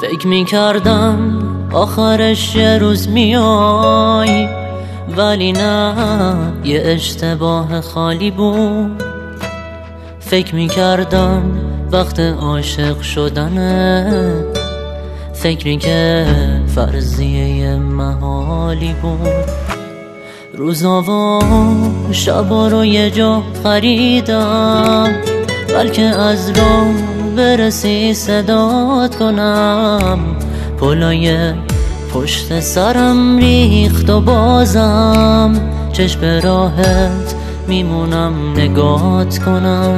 فکر میکردم آخرش یه روز میای، ولی نه، یه اشتباه خالی بود. فکر میکردم وقت عاشق شدنه، فکری که فرضیه محالی بود. روزا و شبا رو یه جا خریدم، بلکه از راه برسی صدات کنم. پلای پشت سرم ریخت و بازم چشم راهت میمونم نگات کنم.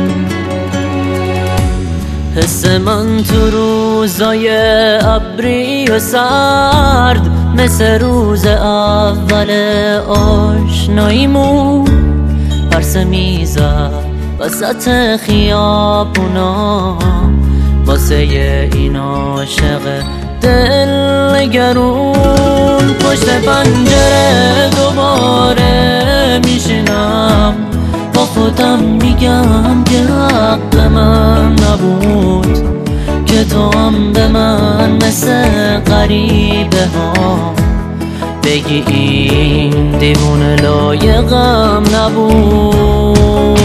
حس من تو روزای ابری و سرد، مثل روز اول آشناییمون، پرسه میزد وسط خیابونا واسه این عاشق دلگرون. پشت پنجره دوباره میشینم، با خودم میگم که حق من نبود، که تو هم به من مثل غریبه ها بگی این دیوونه لایقم نبود.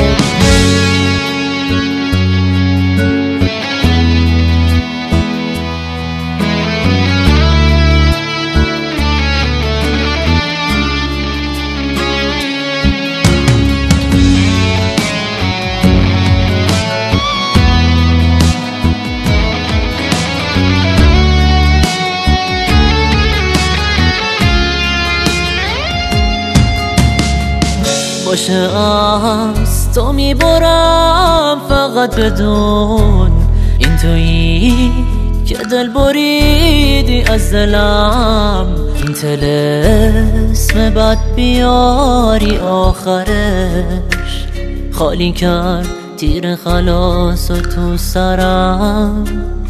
باشه از تو میبرم، فقط بدون این تویی که دل بریدی از دلم. این طلسم بد بیاری آخرش خالی کرد تیر خلاص و تو سرم.